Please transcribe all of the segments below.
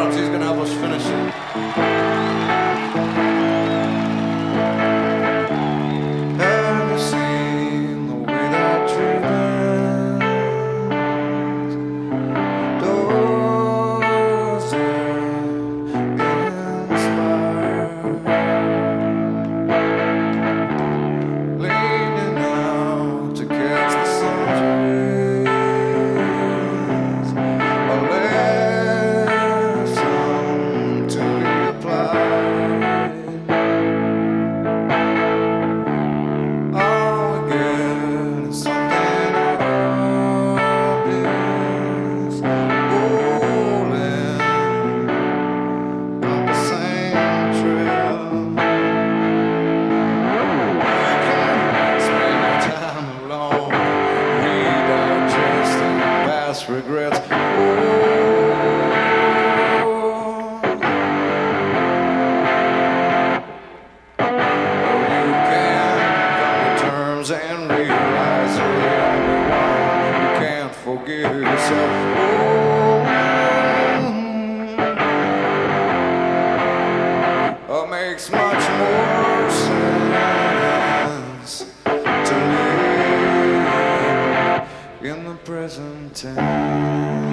drums. He's gonna help us finish it. Have you seen the way that tree bends? Does it inspire? Leaning out to catch the sun's rays, a lesson to be applied. All we get is something obvious, rolling on the same trail. Spend our time alone, redigesting past regrets. You can come to terms and realize you're the only one. You can't forgive yourself. Makes much more sense to live in the present tense.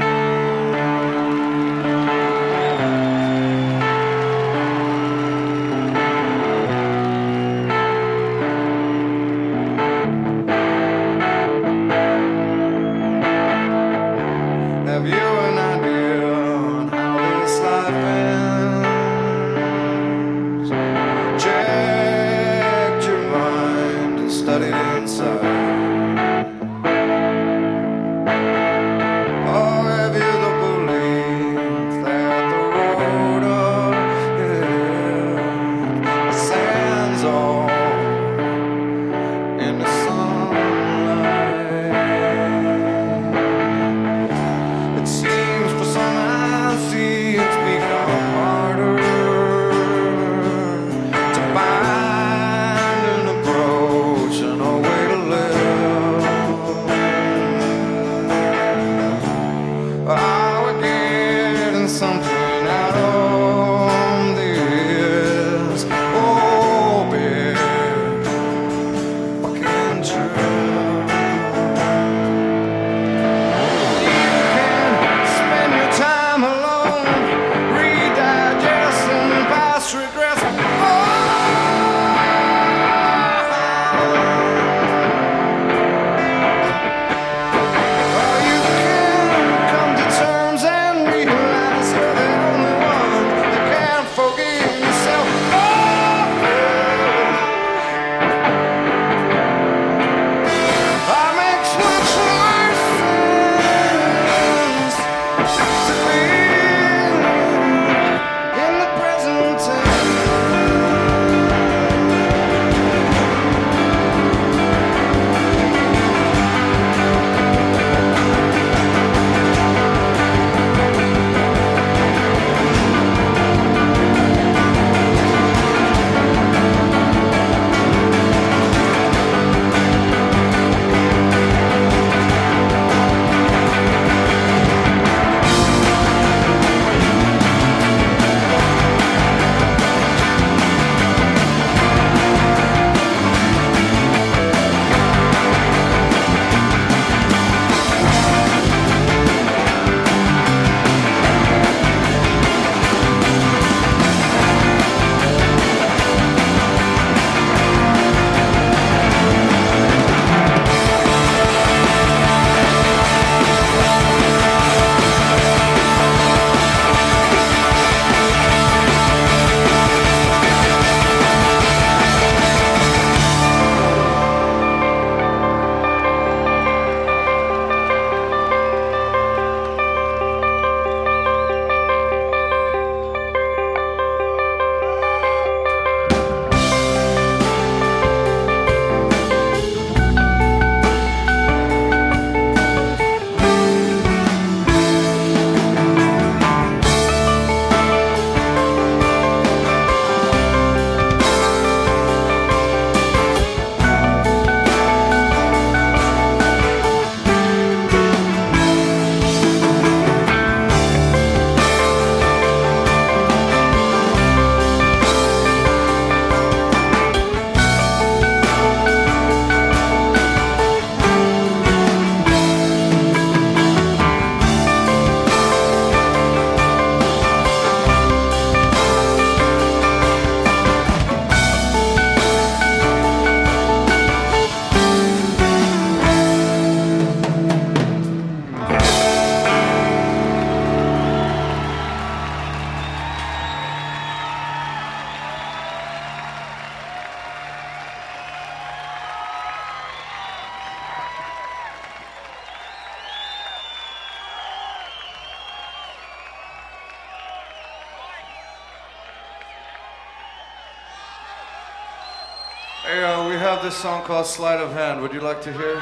Hey, we have this song called Sleight of Hand. Would you like to hear?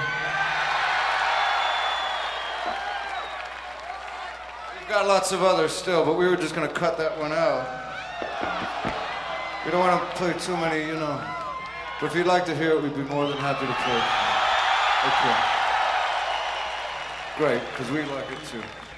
We've got lots of others still, but we were just going to cut that one out. We don't want to play too many, you know. But if you'd like to hear it, we'd be more than happy to play. Okay. Great, because we like it too.